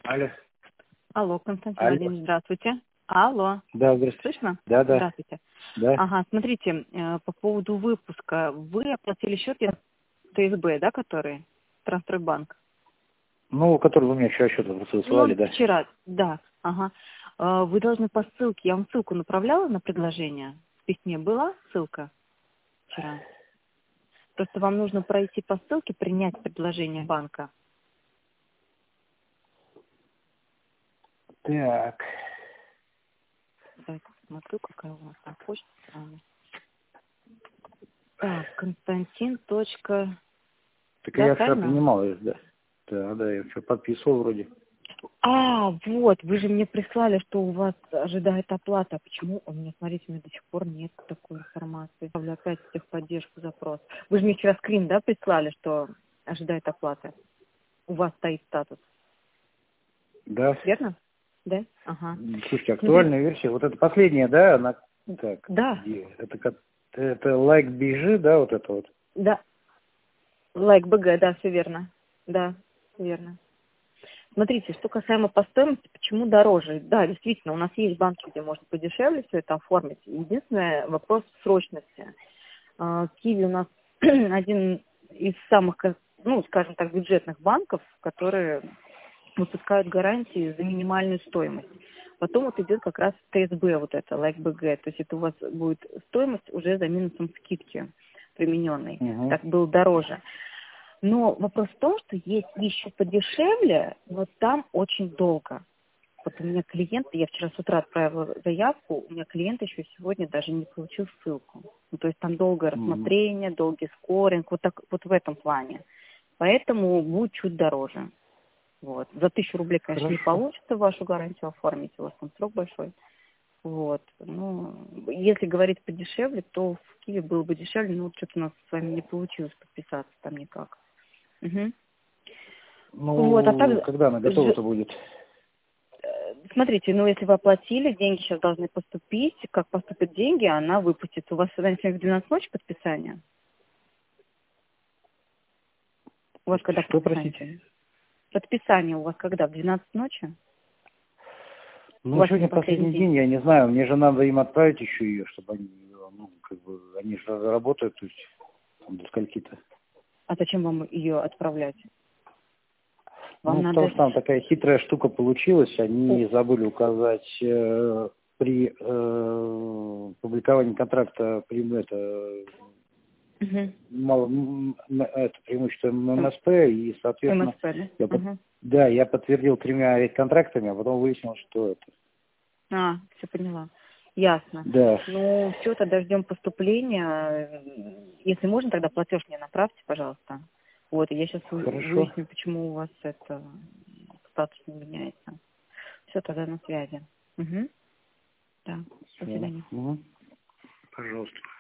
Алло. Алло, Константин Алло. Владимирович, здравствуйте. Алло, Да, здравствуйте. слышно? Да. Здравствуйте. Да. Ага, смотрите, по поводу выпуска. Вы оплатили счет ТСБ, да, который? Трансстройбанк. Ну, который вы мне вчера что-то просто высылали, Ну, да. вчера, да. Ага. Вы должны по ссылке, я вам ссылку направляла на предложение. В письме была ссылка вчера? Просто вам нужно пройти по ссылке, принять предложение банка. Так. Так, смотрю, какая у вас там почта с вами. Так, Константин. Так Да, я вчера правильно? принимал их, да. Да, я вчера подписывал вроде. Вот, вы же мне прислали, что у вас ожидает оплата. Почему? У меня, смотрите, у меня до сих пор нет такой информации. Ставлю опять в техподдержку запрос. Вы же мне вчера скрин, да, прислали, что ожидает оплаты? У вас стоит статус. Да. Верно? Да? Ага. Слушайте, Смотрите, актуальная версия. Вот это последняя, да, она... Так, да, где? Это лайк BG, да, вот это вот? да. Лайк БГ, да, все верно. Да, все верно. Смотрите, что касаемо по стоимости, почему дороже? Да, действительно, у нас есть банки, где можно подешевле все это оформить. Единственный вопрос срочности. Киви у нас один из самых, ну, скажем так, бюджетных банков, которые выпускают гарантии за минимальную стоимость. Потом вот идет как раз ТСБ, вот это, like BG, то есть это у вас будет стоимость уже за минусом скидки примененной. Угу. Так был дороже. Но вопрос в том, что есть еще подешевле, но там очень долго. Вот у меня клиент, я вчера с утра отправила заявку, у меня клиент еще сегодня даже не получил ссылку. Ну, то есть там долгое рассмотрение, долгий скоринг, вот так вот в этом плане. Поэтому будет чуть дороже. Вот. За 1000 рублей, конечно, не Хорошо. получится вашу гарантию оформить, у вас там срок большой. Вот. Ну, если говорить подешевле, то в Киеве было бы дешевле, но вот что-то у нас с вами не получилось подписаться там никак. Угу. Вот, а Ну, так, когда она готова-то будет? смотрите, ну, если вы оплатили, деньги сейчас должны поступить. Как поступят деньги, она выпустится. У вас сегодня в 12 ночи подписание? У вас когда Что, подписание? простите? Подписание у вас когда? В 12 ночи? У Ну, вас сегодня сегодня последний последний день. день, я не знаю, мне же надо им отправить еще ее, чтобы они, ну, как бы, они же работают, то есть, там, до скольки-то. А зачем вам ее отправлять? Вам Ну, потому надо... что там такая хитрая штука получилась, они забыли указать при публиковании контракта Угу. это преимущество МСП, и, соответственно, МСП, да? я, Угу. да, я подтвердил 3 контрактами, а потом выяснилось, что это. Все поняла. Ясно. Да, Ну, все, тогда ждем поступления. Если можно, тогда платеж мне направьте, пожалуйста. Вот, и я сейчас хорошо. выясню, почему у вас это статус не меняется. Все, тогда на связи. Угу. Да, до Всё. свидания. Мгм. Пожалуйста.